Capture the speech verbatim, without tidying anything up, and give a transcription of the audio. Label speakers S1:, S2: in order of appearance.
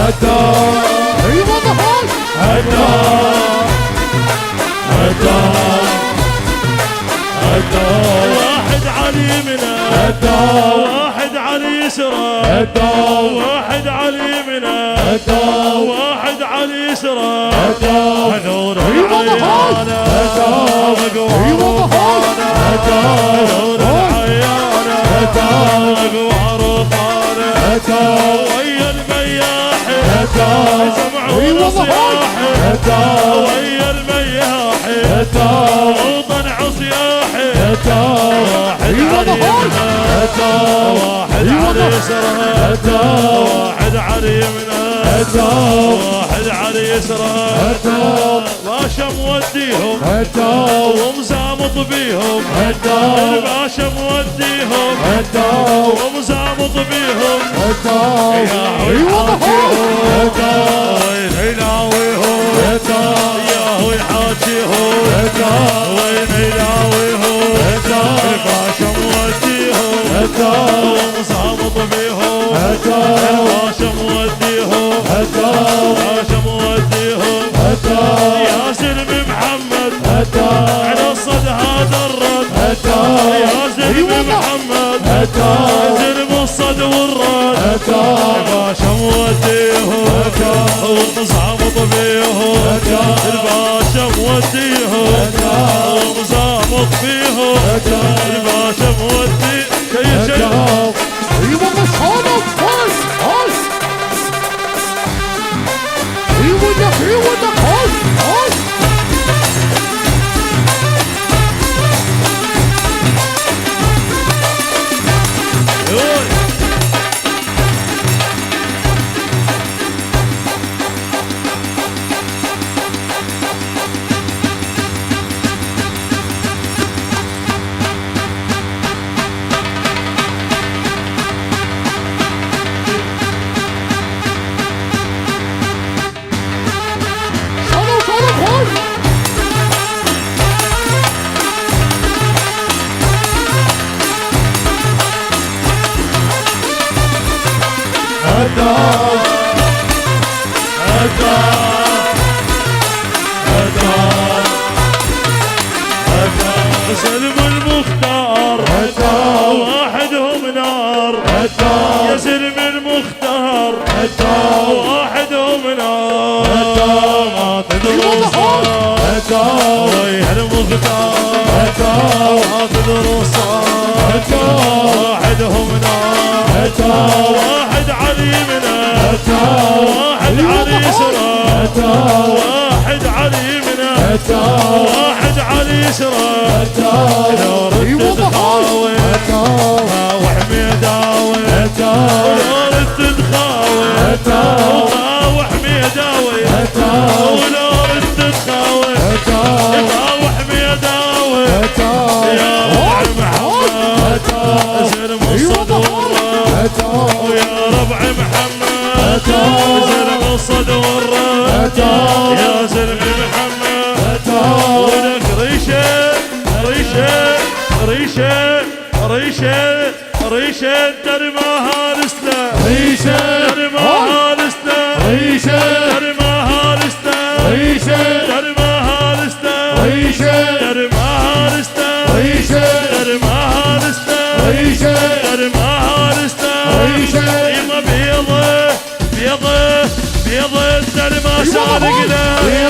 S1: هدار
S2: ايوه ضحك
S1: هدار هدار هدار
S3: واحد علي منا
S1: هدار
S3: واحد علي يسرى
S1: هدار
S3: واحد علي منا
S1: هدار
S3: واحد علي يسرى
S1: هدار
S3: هذول
S2: ايوه ضحك
S1: هدار
S2: ايوه ضحك
S3: هذول العيانة وعرفانة
S1: هدار
S3: ويا المياحي
S1: هدار
S3: سمعوا
S2: ايوه
S3: صياحي
S1: هدار
S3: ويا المياحي
S1: هدار
S3: وطن عصياحي
S1: هدار
S3: واحد
S2: ايوه
S3: علي
S2: ضحك
S3: منا واحد علي يسرى
S1: هدار
S3: واحد علي منا
S1: هدار
S3: واحد علي يسرى
S1: هدار
S3: باشا موديهم
S1: هدار
S3: ومزامط بيهم
S1: هدار
S3: الباشا موديهم
S1: هدار
S3: ومزامط بيهم
S1: هدار
S3: يا
S2: ايوه ضحك
S1: هدار
S3: وين يلاويهم
S1: هدار
S3: يا هو يحاكيهم
S1: هدار
S3: وين يلاويهم
S1: هدار
S3: الباشا موديهم
S1: هدار
S3: ومزامط بيهم
S1: هدار
S3: الباشا موديهم
S1: هدار
S3: الباشا موديهم
S1: هدار
S3: يا سلمي محمد
S1: هدار
S3: على الصد هذا الرد
S1: هدار
S3: يا سلمي محمد
S1: هدار
S3: سلم الصد والرد
S1: هدار
S3: الباشا موديهم ومزامط بيهم الباشا موديهم ومزامط بيهم الباشا مودي شي شي
S1: هدار
S2: ايوه مصحابك بس بس ايوه ده ايوه ده بس بس صاروا صاروا بس
S1: هدار هدار هدار هدار
S3: سلم المختار
S1: هدار
S3: واحدهم نار
S1: هدار
S3: يا سلم المختار
S1: هدار
S3: واحدهم نار
S1: هدار
S3: ما تدرس
S1: هدار
S3: ويا المختار
S1: هدار
S3: ما تدرس
S1: هدار
S3: واحدهم نار
S1: هدار
S3: واحد علي منا
S1: هدار
S3: واحد علي يسرى
S1: هدار
S3: واحد علي منا
S1: هدار
S3: واحد علي يسرى
S1: هدار
S3: لو
S2: ايوه
S3: ردت
S2: ضحك
S3: تخاوي
S1: هدار
S3: وحمي داوي
S1: هدار
S3: لو ردت تخاوي
S1: هدار
S3: وحمي داوي
S1: هدار
S3: ولو ردت تخاوي
S1: هدار
S3: وحمي داوي
S1: هدار
S3: يا ربع محمد
S1: هدار
S3: زلم الصدور
S1: هدار
S3: ويا ربع محمد
S1: هدار
S3: زلم الصدور
S1: هدار
S3: يا زلمي محمد
S1: هدار
S3: ولك ريشه ريشه ريشه ريشه ريشه ترماها لسنا
S1: ريشة
S3: ترماها لسنا
S1: ريشة
S3: ترماها لسنا
S1: ريشة
S3: ترماها لسنا
S1: ريشة
S3: ترماها لسنا
S1: ريشة
S3: ترماها لسنا
S1: ريشة
S3: ترماها لسنا
S1: ريشة
S3: يما بيضه بيضه بيضه ترمى سالق له